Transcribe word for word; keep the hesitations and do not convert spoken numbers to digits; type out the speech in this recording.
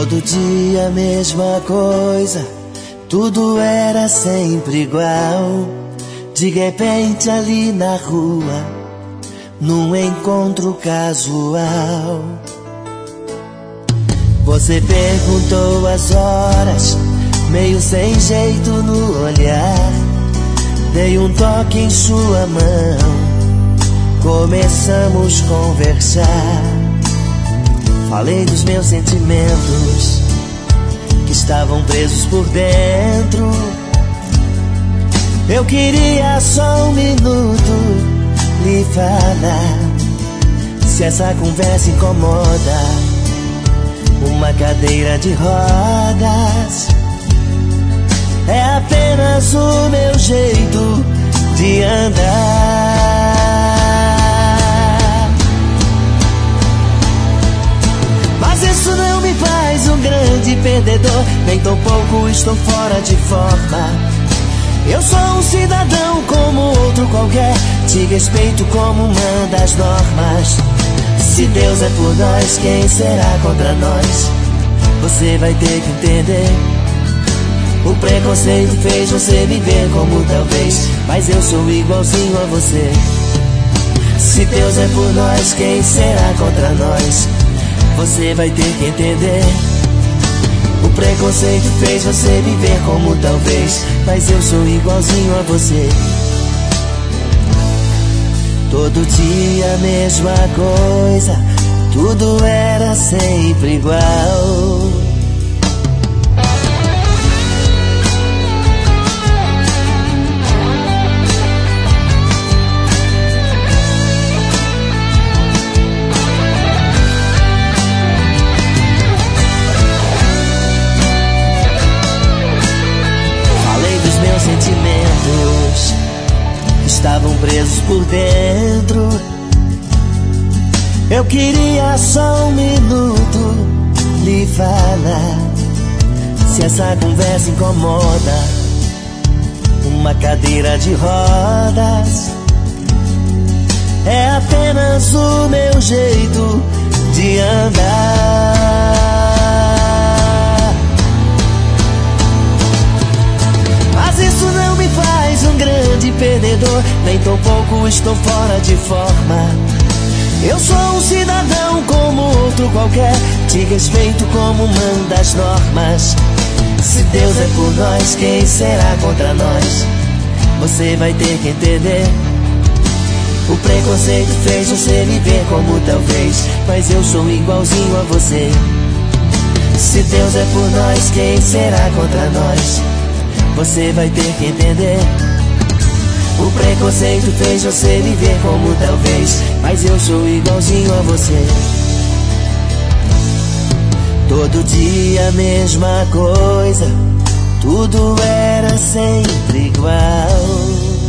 Todo dia a mesma coisa, tudo era sempre igual. De repente ali na rua, num encontro casual, você perguntou as horas, meio sem jeito no olhar. Dei um toque em sua mão, começamos a conversar. Falei dos meus sentimentos que estavam presos por dentro. Eu queria só um minuto lhe falar. Se essa conversa incomoda, uma cadeira de rodas é apenas o meu jeito de andar. Mas isso não me faz um grande perdedor, nem tão pouco estou fora de forma. Eu sou um cidadão como outro qualquer, te respeito como manda as normas. Se Deus é por nós, quem será contra nós? Você vai ter que entender. O preconceito fez você viver como talvez, mas eu sou igualzinho a você. Se Deus é por nós, quem será contra nós? Você vai ter que entender. O preconceito fez você viver como talvez, mas eu sou igualzinho a você. Todo dia a mesma coisa, tudo era sempre igual. Sentimentos estavam presos por dentro. Eu queria só um minuto lhe falar. Se essa conversa incomoda, uma cadeira de rodas é apenas o meu jeito de andar. Isso não me faz um grande perdedor, nem tão pouco estou fora de forma. Eu sou um cidadão como outro qualquer, te respeito como manda as normas. Se Deus é por nós, quem será contra nós? Você vai ter que entender. O preconceito fez você viver como talvez, mas eu sou igualzinho a você. Se Deus é por nós, quem será contra nós? Você vai ter que entender. O preconceito fez você viver como talvez, mas eu sou igualzinho a você. Todo dia a mesma coisa, tudo era sempre igual.